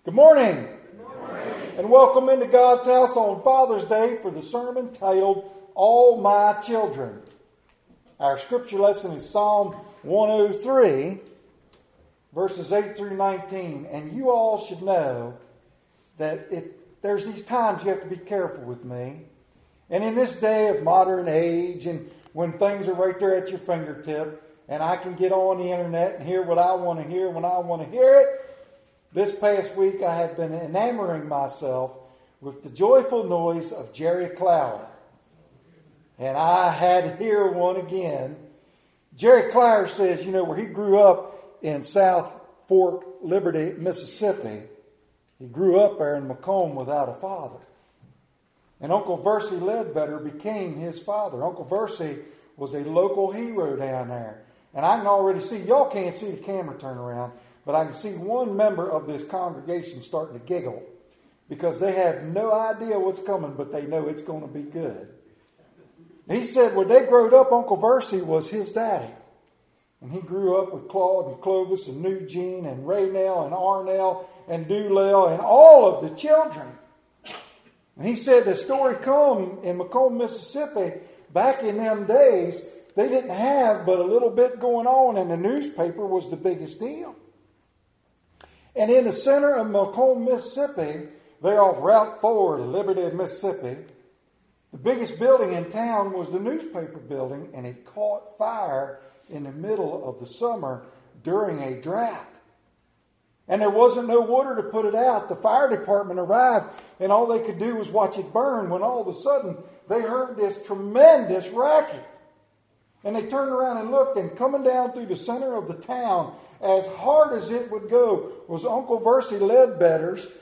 Good morning. Good morning. And welcome into God's house on Father's Day for the sermon titled, All My Children. Our scripture lesson is Psalm 103, verses 8 through 19. And you all should know that there's these times you have to be careful with me. And in this day of modern age, and when things are right there at your fingertip, and I can get on the internet and hear what I want to hear when I want to hear it, this past week I have been enamoring myself with the joyful noise of Jerry Clower. And I had to hear one again. Jerry Clower says, where he grew up in South Fork, Liberty, Mississippi, he grew up there in Macomb without a father. And Uncle Versey Ledbetter became his father. Uncle Versey was a local hero down there. And I can already see, y'all can't see the camera turn around, but I can see one member of this congregation starting to giggle because they have no idea what's coming, but they know it's going to be good. He said when they growed up, Uncle Versey was his daddy. And he grew up with Claude and Clovis and Eugene and Raynell and Arnell and Dulell and all of the children. And he said the story come in Macomb, Mississippi, back in them days, they didn't have but a little bit going on, and the newspaper was the biggest deal. And in the center of Macomb, Mississippi, there off Route 4, Liberty, Mississippi, the biggest building in town was the newspaper building, and it caught fire in the middle of the summer during a drought. And there wasn't no water to put it out. The fire department arrived, and all they could do was watch it burn, when all of a sudden they heard this tremendous racket. And they turned around and looked, and coming down through the center of the town, as hard as it would go, was Uncle Versey Ledbetter's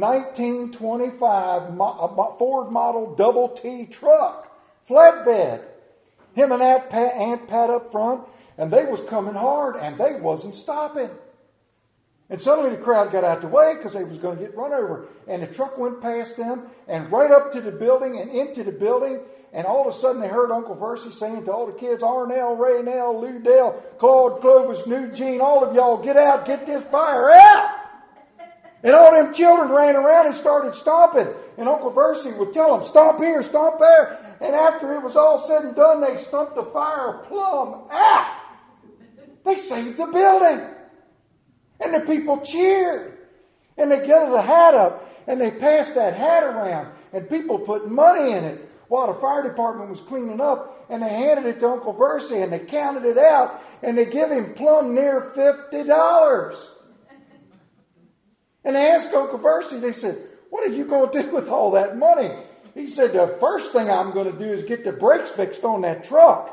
1925 Ford model double T truck, flatbed. Him and Aunt Pat up front, and they was coming hard, and they wasn't stopping. And suddenly the crowd got out the way because they was going to get run over. And the truck went past them and right up to the building and into the building. And all of a sudden they heard Uncle Versey saying to all the kids, Arnell, Raynell, Ludell, Claude, Clovis, Eugene, all of y'all get out, get this fire out. And all them children ran around and started stomping. And Uncle Versey would tell them, stomp here, stomp there. And after it was all said and done, they stumped the fire plumb out. They saved the building. And the people cheered. And they gathered a hat up. And they passed that hat around. And people put money in it while the fire department was cleaning up. And they handed it to Uncle Versey. And they counted it out. And they give him plumb near $50. And they asked Uncle Versey, they said, what are you going to do with all that money? He said, the first thing I'm going to do is get the brakes fixed on that truck.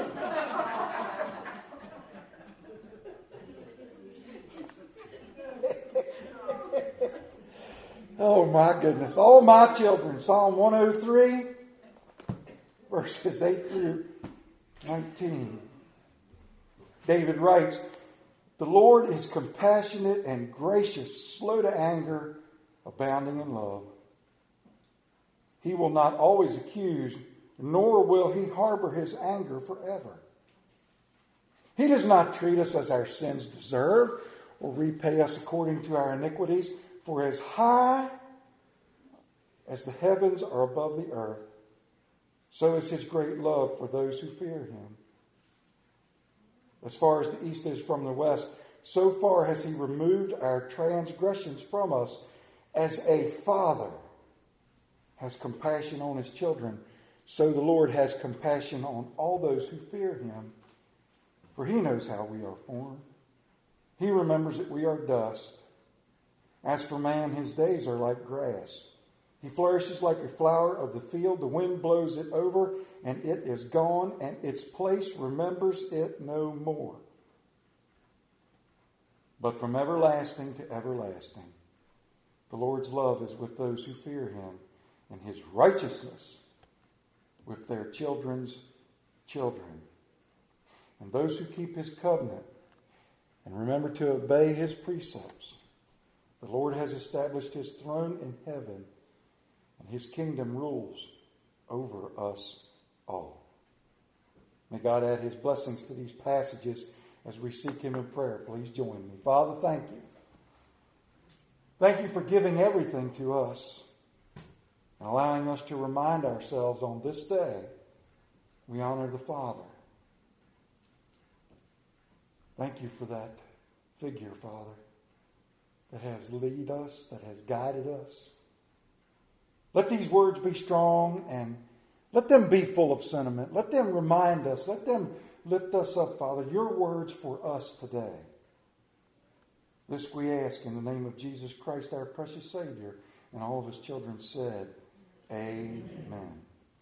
Oh my goodness. All my children. Psalm 103, verses 8 through 19. David writes, the Lord is compassionate and gracious, slow to anger, abounding in love. He will not always accuse, nor will he harbor his anger forever. He does not treat us as our sins deserve, or repay us according to our iniquities. For as high as the heavens are above the earth, so is his great love for those who fear him. As far as the east is from the west, so far has he removed our transgressions from us. As a father has compassion on his children, so the Lord has compassion on all those who fear him. For he knows how we are formed. He remembers that we are dust. As for man, his days are like grass. He flourishes like a flower of the field. The wind blows it over, and it is gone, and its place remembers it no more. But from everlasting to everlasting, the Lord's love is with those who fear him, and his righteousness with their children's children. And those who keep his covenant and remember to obey his precepts. The Lord has established his throne in heaven, and his kingdom rules over us all. May God add his blessings to these passages as we seek him in prayer. Please join me. Father, thank you Thank you for giving everything to us and allowing us to remind ourselves on this day we honor the Father. Thank you for that figure, Father, that has led us, that has guided us. Let these words be strong and let them be full of sentiment. Let them remind us. Let them lift us up, Father. Your words for us today. This we ask in the name of Jesus Christ, our precious Savior. And all of his children said, Amen.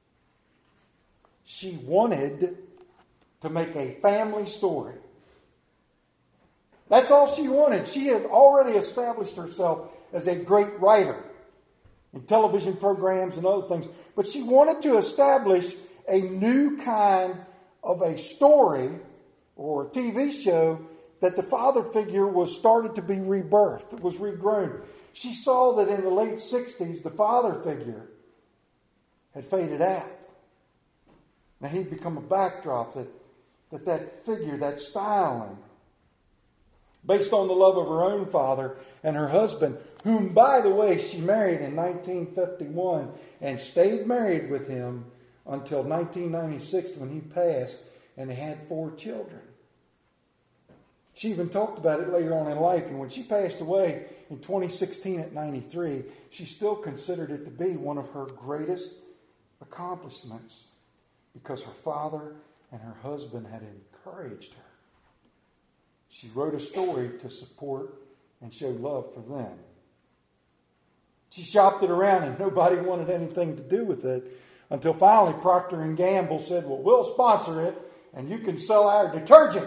She wanted to make a family story. That's all she wanted. She had already established herself as a great writer in television programs and other things. But she wanted to establish a new kind of a story or a TV show that the father figure was started to be rebirthed. It was regrown. She saw that in the late 60s, the father figure had faded out. Now he'd become a backdrop that figure, that styling, based on the love of her own father and her husband, whom, by the way, she married in 1951 and stayed married with him until 1996 when he passed, and they had 4 children. She even talked about it later on in life, and when she passed away in 2016 at 93, she still considered it to be one of her greatest accomplishments because her father and her husband had encouraged her. She wrote a story to support and show love for them. She shopped it around and nobody wanted anything to do with it until finally Procter & Gamble said, well, we'll sponsor it and you can sell our detergent.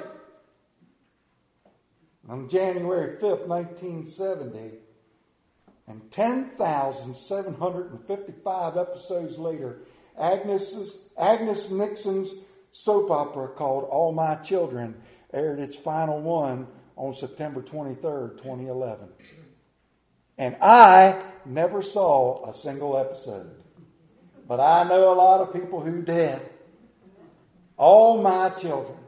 On January 5th, 1970, and 10,755 episodes later, Agnes Nixon's soap opera called All My Children aired its final one on September 23rd, 2011. And I never saw a single episode. But I know a lot of people who did. All My Children.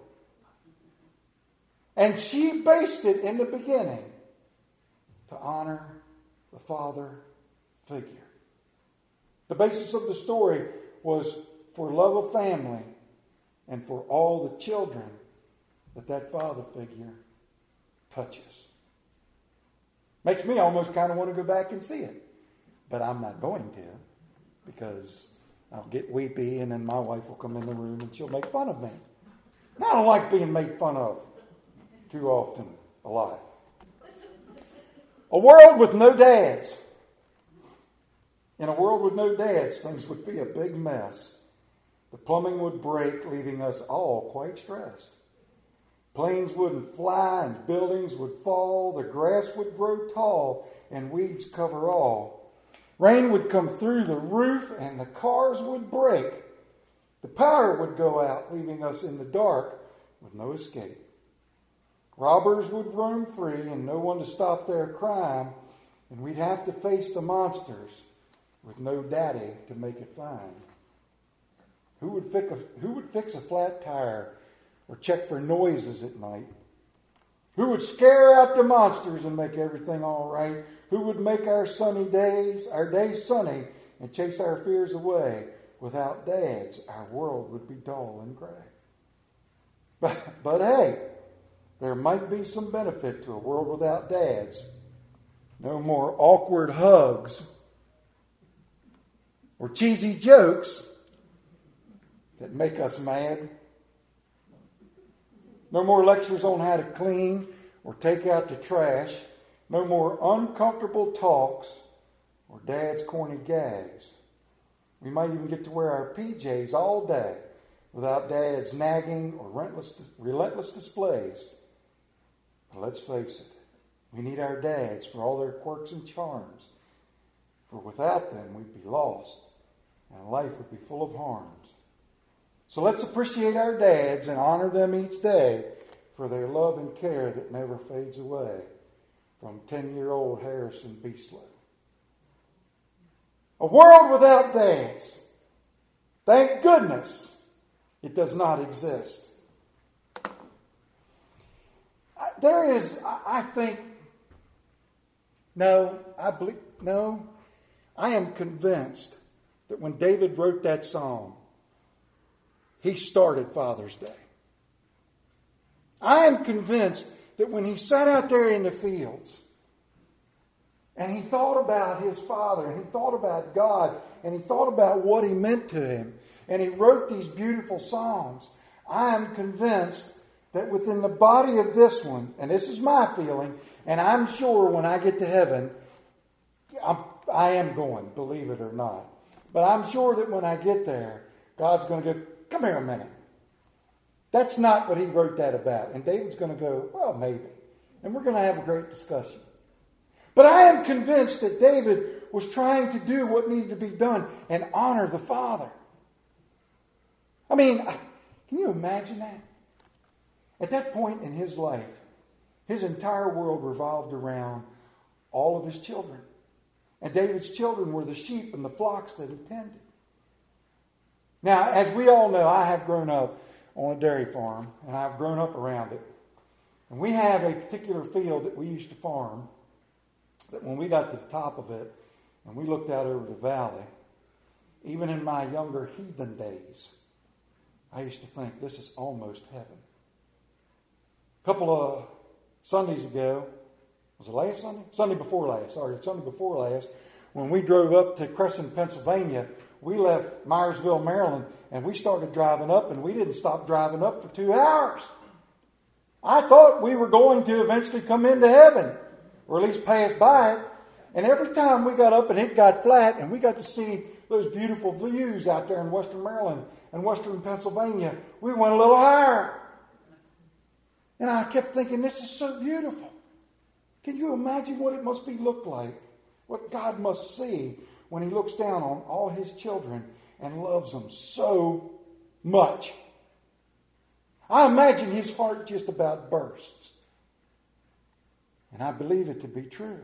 And she based it in the beginning to honor the father figure. The basis of the story was for love of family and for all the children that father figure touches. Makes me almost kind of want to go back and see it. But I'm not going to because I'll get weepy and then my wife will come in the room and she'll make fun of me. And I don't like being made fun of too often a lot. A world with no dads. In a world with no dads, things would be a big mess. The plumbing would break, leaving us all quite stressed. Planes wouldn't fly and buildings would fall. The grass would grow tall and weeds cover all. Rain would come through the roof and the cars would break. The power would go out, leaving us in the dark with no escape. Robbers would roam free and no one to stop their crime. And we'd have to face the monsters with no daddy to make it fine. Who would fix a flat tire or check for noises at night? Who would scare out the monsters and make everything all right? Who would make our days sunny and chase our fears away? Without dads, our world would be dull and gray. But hey, there might be some benefit to a world without dads. No more awkward hugs or cheesy jokes that make us mad. No more lectures on how to clean or take out the trash. No more uncomfortable talks or dad's corny gags. We might even get to wear our PJs all day without dad's nagging or relentless displays. But let's face it, we need our dads for all their quirks and charms. For without them, we'd be lost and life would be full of harms. So let's appreciate our dads and honor them each day for their love and care that never fades away. From 10-year-old Harrison Beaslow. A world without dads. Thank goodness it does not exist. There is, I think, No, I am convinced that when David wrote that psalm, he started Father's Day. I am convinced that when he sat out there in the fields and he thought about his father and he thought about God and he thought about what he meant to him and he wrote these beautiful psalms, I am convinced that within the body of this one, and this is my feeling, and I'm sure when I get to heaven, I am going, believe it or not. But I'm sure that when I get there, God's going to go, come here a minute. That's not what he wrote that about. And David's going to go, well, maybe. And we're going to have a great discussion. But I am convinced that David was trying to do what needed to be done and honor the Father. I mean, can you imagine that? At that point in his life, his entire world revolved around all of his children. And David's children were the sheep and the flocks that he tended. Now, as we all know, I have grown up on a dairy farm, and I've grown up around it. And we have a particular field that we used to farm, that when we got to the top of it, and we looked out over the valley, even in my younger heathen days, I used to think, this is almost heaven. A couple of Sundays ago, was it last Sunday? Sunday before last, when we drove up to Crescent, Pennsylvania, we left Myersville, Maryland, and we started driving up, and we didn't stop driving up for 2 hours. I thought we were going to eventually come into heaven, or at least pass by it. And every time we got up and it got flat, and we got to see those beautiful views out there in western Maryland and western Pennsylvania, we went a little higher. And I kept thinking, this is so beautiful. Can you imagine what it must look like? What God must see when he looks down on all his children and loves them so much. I imagine his heart just about bursts. And I believe it to be true.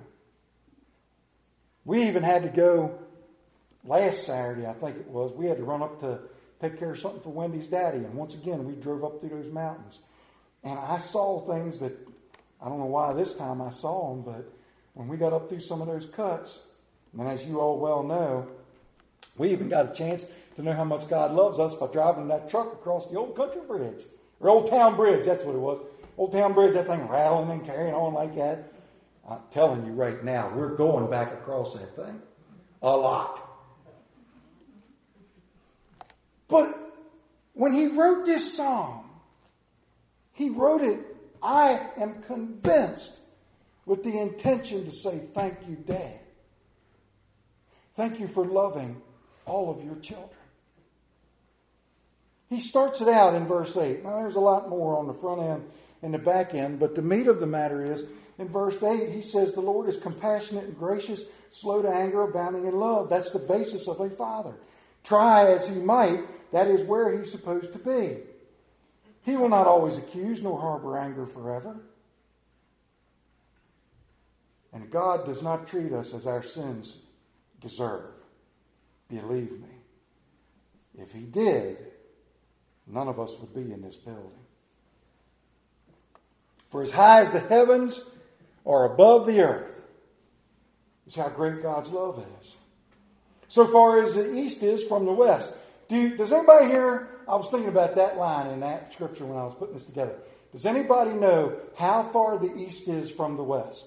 We even had to go last Saturday, I think it was. We had to run up to take care of something for Wendy's daddy. And once again, we drove up through those mountains. And I saw things that, I don't know why this time I saw them, but when we got up through some of those cuts, and as you all well know, we even got a chance to know how much God loves us by driving that truck across the Old Country Bridge. Or Old Town Bridge, that's what it was. Old Town Bridge, that thing rattling and carrying on like that. I'm telling you right now, we're going back across that thing. A lot. But when he wrote this song, he wrote it, I am convinced, with the intention to say, thank you, Dad. Thank you for loving all of your children. He starts it out in verse 8. Now, there's a lot more on the front end and the back end, but the meat of the matter is, in verse 8, he says, the Lord is compassionate and gracious, slow to anger, abounding in love. That's the basis of a father. Try as he might, that is where he's supposed to be. He will not always accuse nor harbor anger forever. And God does not treat us as our sins deserve. Believe me. If he did, none of us would be in this building. For as high as the heavens are above the earth, is how great God's love is. So far as the east is from the west. Does anybody here, I was thinking about that line in that scripture when I was putting this together. Does anybody know how far the east is from the west?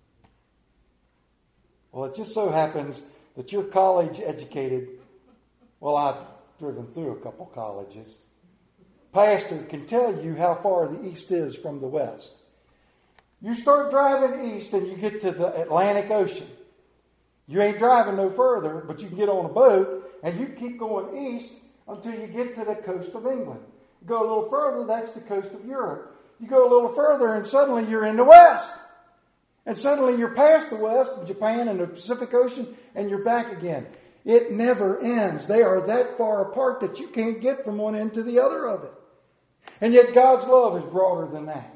Well, it just so happens that you're college educated. Well, I've driven through a couple colleges. Pastor can tell you how far the east is from the west. You start driving east and you get to the Atlantic Ocean. You ain't driving no further, but you can get on a boat and you keep going east until you get to the coast of England. You go a little further, that's the coast of Europe. You go a little further and suddenly you're in the west. And suddenly you're past the west and Japan and the Pacific Ocean and you're back again. It never ends. They are that far apart that you can't get from one end to the other of it. And yet God's love is broader than that.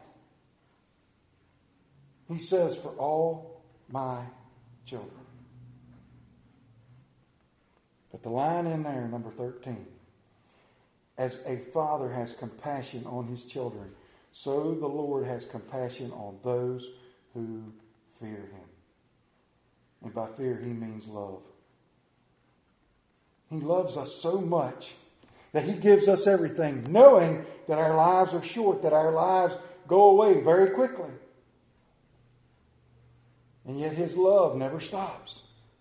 He says, for all my children. But the line in there, number 13. As a father has compassion on his children, so the Lord has compassion on those who fear him. And by fear, he means love. He loves us so much that he gives us everything, knowing that our lives are short, that our lives go away very quickly. And yet his love never stops.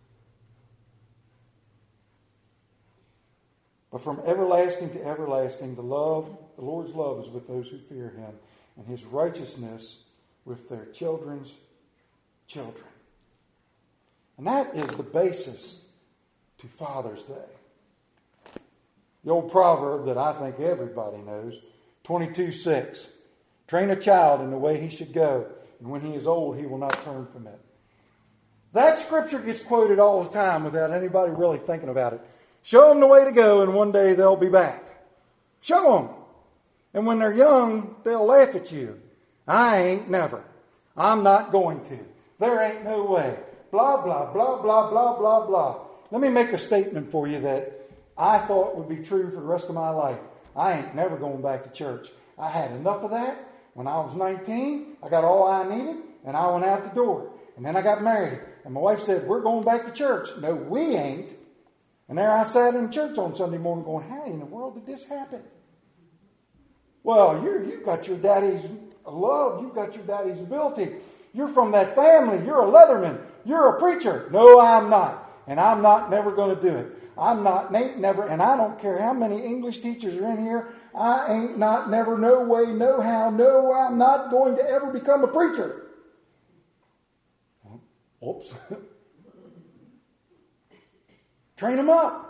But from everlasting to everlasting, the Lord's love is with those who fear him, and his righteousness with their children's children. And that is the basis to Father's Day. The old proverb that I think everybody knows, 22:6. Train a child in the way he should go, and when he is old, he will not turn from it. That scripture gets quoted all the time without anybody really thinking about it. Show them the way to go, and one day they'll be back. Show them. And when they're young, they'll laugh at you. I ain't never. I'm not going to. There ain't no way. Blah, blah, blah, blah, blah, blah, blah. Let me make a statement for you that I thought would be true for the rest of my life. I ain't never going back to church. I had enough of that. When I was 19, I got all I needed, and I went out the door. And then I got married. And my wife said, we're going back to church. No, we ain't. And there I sat in church on Sunday morning going, how in the world did this happen? Well, you've got your daddy's love. You've got your daddy's ability. You're from that family. You're a Leatherman. You're a preacher. No, I'm not. And I'm not never going to do it. I'm not, ain't never, and I don't care how many English teachers are in here. I ain't not never, no way, no how, no, I'm not going to ever become a preacher. Oops. Train them up.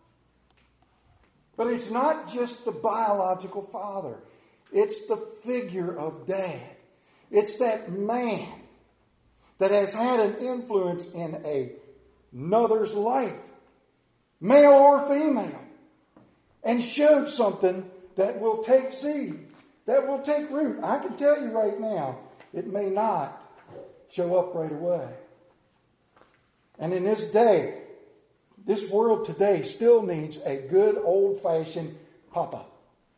But it's not just the biological father. It's the figure of dad. It's that man that has had an influence in another's life, male or female, and showed something that will take seed, that will take root. I can tell you right now, it may not show up right away. And in this day, this world today still needs a good old-fashioned papa.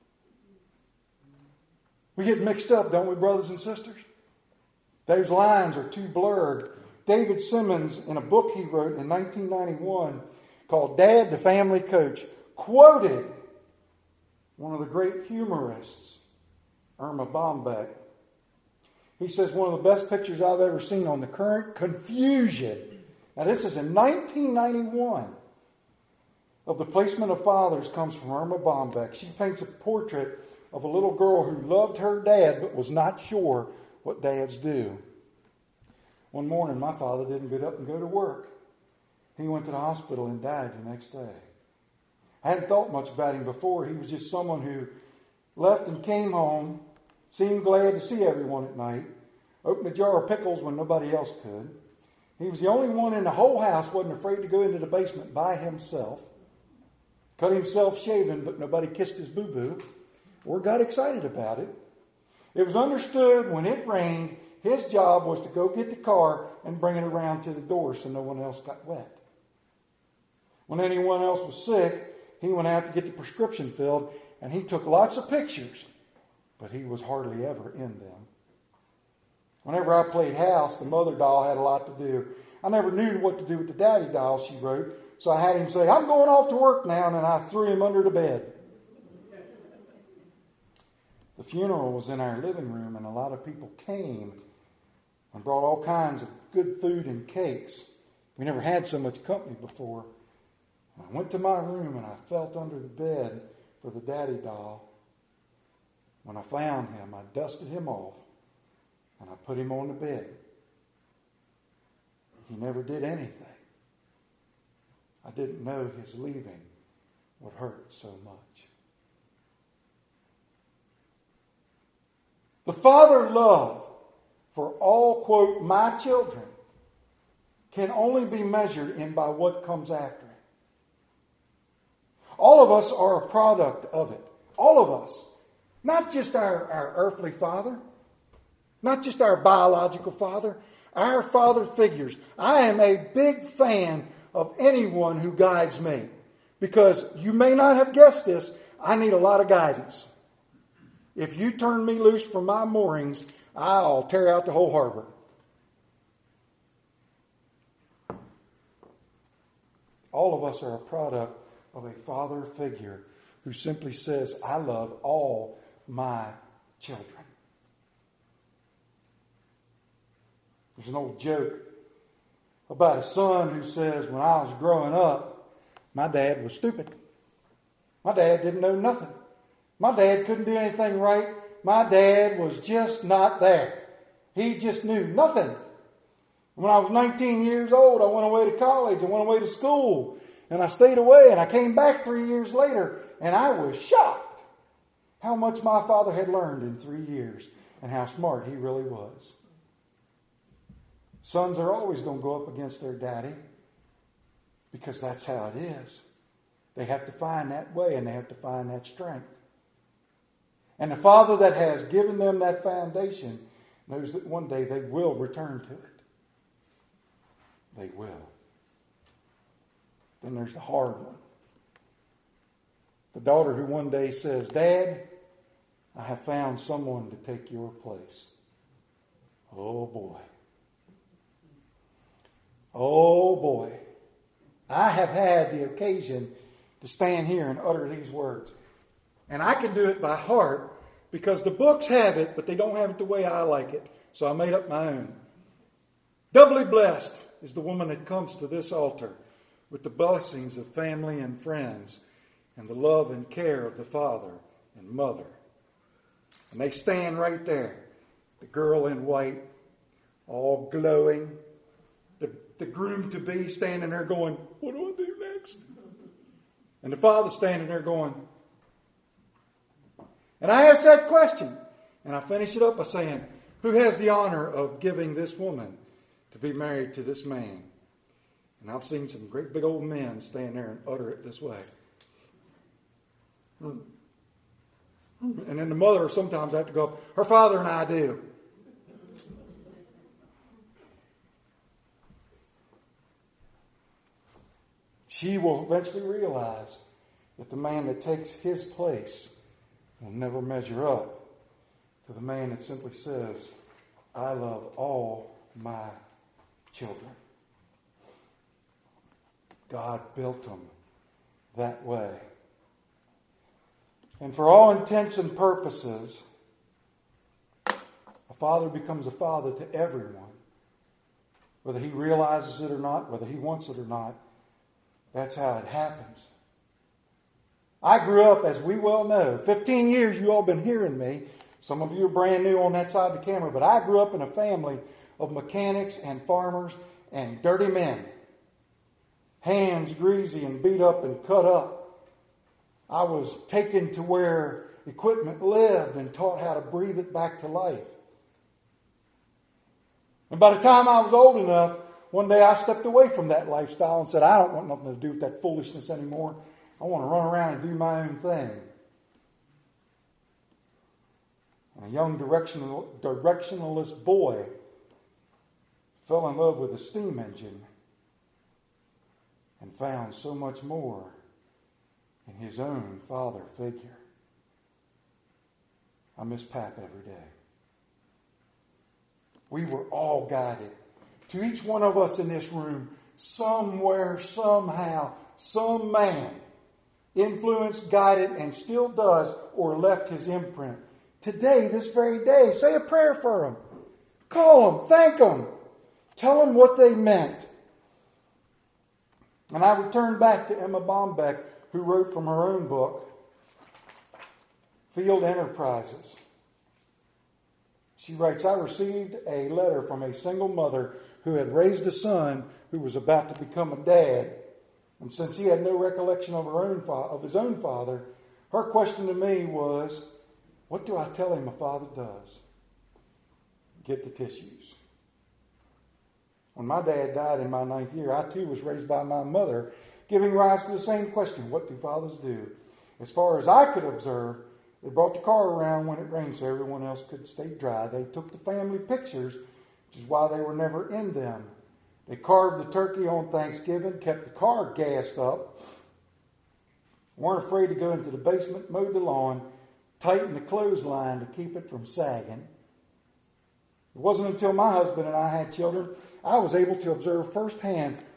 We get mixed up, don't we, brothers and sisters? Those lines are too blurred. David Simmons, in a book he wrote in 1991 called Dad, the Family Coach, quoted one of the great humorists, Irma Bombeck. He says, one of the best pictures I've ever seen on the current confusion. Now, this is in 1991. Of the placement of fathers comes from Irma Bombeck. She paints a portrait of a little girl who loved her dad but was not sure what dads do. One morning, my father didn't get up and go to work. He went to the hospital and died the next day. I hadn't thought much about him before. He was just someone who left and came home, seemed glad to see everyone at night, opened a jar of pickles when nobody else could. He was the only one in the whole house wasn't afraid to go into the basement by himself. Cut himself shaving, but nobody kissed his boo-boo or got excited about it. It was understood when it rained, his job was to go get the car and bring it around to the door so no one else got wet. When anyone else was sick, he went out to get the prescription filled, and he took lots of pictures, but he was hardly ever in them. Whenever I played house, the mother doll had a lot to do. I never knew what to do with the daddy doll, she wrote, so I had him say, I'm going off to work now, and then I threw him under the bed. The funeral was in our living room, and a lot of people came and brought all kinds of good food and cakes. We never had so much company before. I went to my room, and I felt under the bed for the daddy doll. When I found him, I dusted him off, and I put him on the bed. He never did anything. I didn't know his leaving would hurt so much. The father love for all, quote, my children can only be measured in by what comes after it. All of us are a product of it. All of us. Not just our earthly father. Not just our biological father. Our father figures. I am a big fan of anyone who guides me. Because you may not have guessed this, I need a lot of guidance. If you turn me loose from my moorings, I'll tear out the whole harbor. All of us are a product of a father figure who simply says, I love all my children. There's an old joke about a son who says, when I was growing up, my dad was stupid. My dad didn't know nothing. My dad couldn't do anything right. My dad was just not there. He just knew nothing. When I was 19 years old, I went away to college. I went away to school. And I stayed away, and I came back 3 years later, and I was shocked how much my father had learned in 3 years and how smart he really was. Sons are always going to go up against their daddy because that's how it is. They have to find that way, and they have to find that strength. And the father that has given them that foundation knows that one day they will return to it. They will. Then there's the hard one. The daughter who one day says, Dad, I have found someone to take your place. Oh boy. Oh boy. I have had the occasion to stand here and utter these words. And I can do it by heart because the books have it, but they don't have it the way I like it. So I made up my own. Doubly blessed is the woman that comes to this altar with the blessings of family and friends and the love and care of the father and mother. And they stand right there. The girl in white, all glowing. The groom-to-be standing there going, what do I do next? And the father standing there going. And I ask that question. And I finish it up by saying, who has the honor of giving this woman to be married to this man? And I've seen some great big old men stand there and utter it this way. And then the mother sometimes have to go, her father and I do. She will eventually realize that the man that takes his place will never measure up to the man that simply says, I love all my children. God built them that way. And for all intents and purposes, a father becomes a father to everyone. Whether he realizes it or not, whether he wants it or not, that's how it happens. I grew up, as we well know, 15 years you all been hearing me. Some of you are brand new on that side of the camera, but I grew up in a family of mechanics and farmers and dirty men. Hands greasy and beat up and cut up. I was taken to where equipment lived and taught how to breathe it back to life. And by the time I was old enough, one day I stepped away from that lifestyle and said, I don't want nothing to do with that foolishness anymore. I want to run around and do my own thing. And a young directionalist boy fell in love with a steam engine and found so much more in his own father figure. I miss Pap every day. We were all guided. To each one of us in this room, somewhere, somehow, some man influenced, guided, and still does, or left his imprint. Today, this very day, say a prayer for them. Call them, thank them. Tell them what they meant. And I return back to Emma Bombeck, who wrote from her own book, Field Enterprises. She writes, I received a letter from a single mother who had raised a son who was about to become a dad. And since he had no recollection of his own father, her question to me was, what do I tell him a father does? Get the tissues. When my dad died in my 9th year, I too was raised by my mother, giving rise to the same question, what do fathers do? As far as I could observe, they brought the car around when it rained so everyone else could stay dry. They took the family pictures, which is why they were never in them. They carved the turkey on Thanksgiving, kept the car gassed up, weren't afraid to go into the basement, mowed the lawn, tightened the clothesline to keep it from sagging. It wasn't until my husband and I had children, I was able to observe firsthand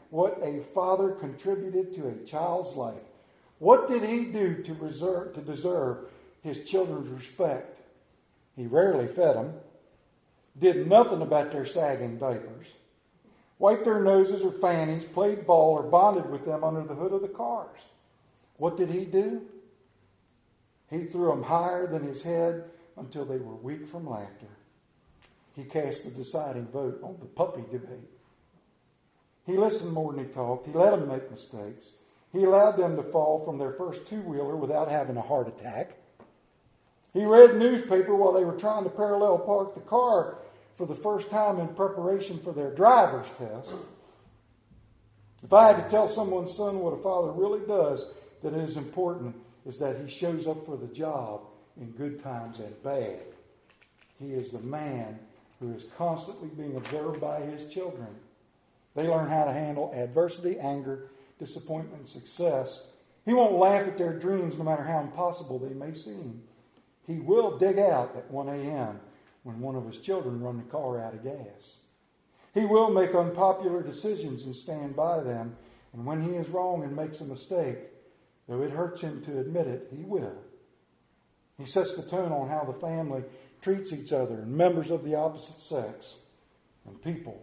what a father contributed to a child's life. What did he do to deserve his children's respect? He rarely fed them, did nothing about their sagging diapers, wiped their noses or fannies, played ball, or bonded with them under the hood of the cars. What did he do? He threw them higher than his head until they were weak from laughter. He cast the deciding vote on the puppy debate. He listened more than he talked. He let them make mistakes. He allowed them to fall from their first two-wheeler without having a heart attack. He read newspaper while they were trying to parallel park the car for the first time in preparation for their driver's test. If I had to tell someone's son what a father really does that is important, is that he shows up for the job in good times and bad. He is the man who is constantly being observed by his children. They learn how to handle adversity, anger, disappointment, and success. He won't laugh at their dreams no matter how impossible they may seem. He will dig out at 1 a.m. when one of his children run the car out of gas. He will make unpopular decisions and stand by them. And when he is wrong and makes a mistake, though it hurts him to admit it, he will. He sets the tone on how the family treats each other and members of the opposite sex and people.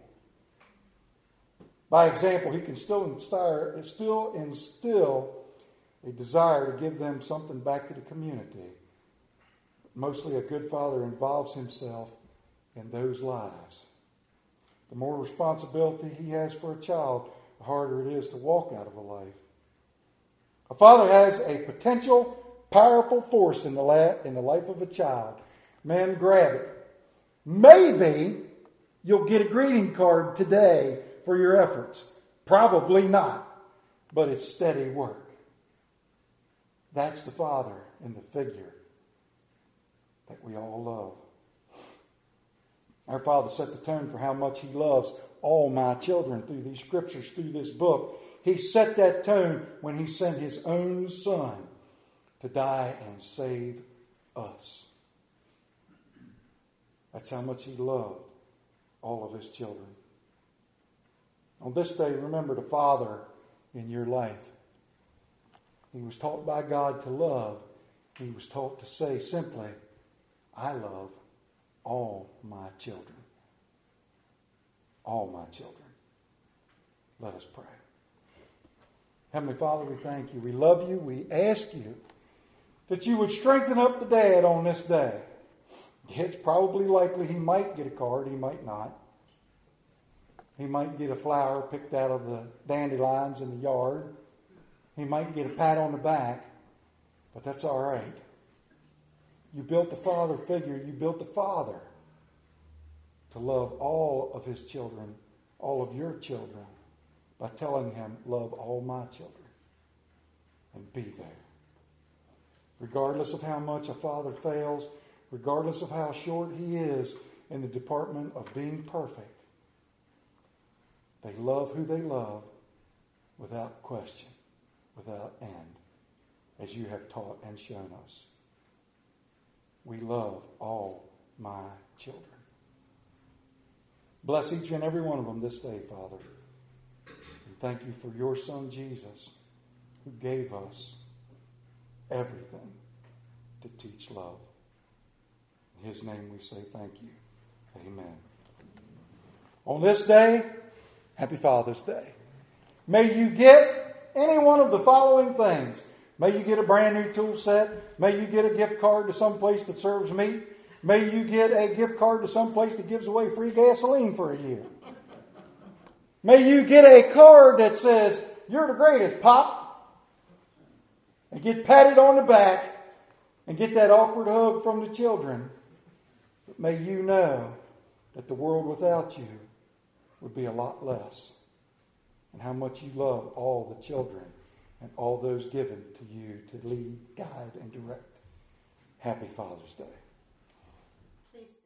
By example, he can still instill a desire to give them something back to the community. Mostly a good father involves himself in those lives. The more responsibility he has for a child, the harder it is to walk out of a life. A father has a potential, powerful force in the life of a child. Man, grab it. Maybe you'll get a greeting card today for your efforts. Probably not, but it's steady work. That's the father in the figure that we all love. Our Father set the tone for how much He loves all my children through these scriptures, through this book. He set that tone when He sent His own Son to die and save us. That's how much He loved all of His children. On this day, remember the Father in your life. He was taught by God to love. He was taught to say simply, I love all my children. All my children. Let us pray. Heavenly Father, we thank you. We love you. We ask you that you would strengthen up the dad on this day. It's probably likely he might get a card. He might not. He might get a flower picked out of the dandelions in the yard. He might get a pat on the back. But that's all right. You built the father figure. You built the father to love all of his children, all of your children, by telling him, love all my children and be there. Regardless of how much a father fails, regardless of how short he is in the department of being perfect, they love who they love without question, without end, as you have taught and shown us. We love all my children. Bless each and every one of them this day, Father. And thank you for your Son, Jesus, who gave us everything to teach love. In His name we say thank you. Amen. On this day, Happy Father's Day. May you get any one of the following things. May you get a brand new tool set. May you get a gift card to some place that serves meat. May you get a gift card to some place that gives away free gasoline for a year. May you get a card that says, you're the greatest, Pop. And get patted on the back and get that awkward hug from the children. But may you know that the world without you would be a lot less. And how much you love all the children and all those given to you to lead, guide, and direct. Happy Father's Day.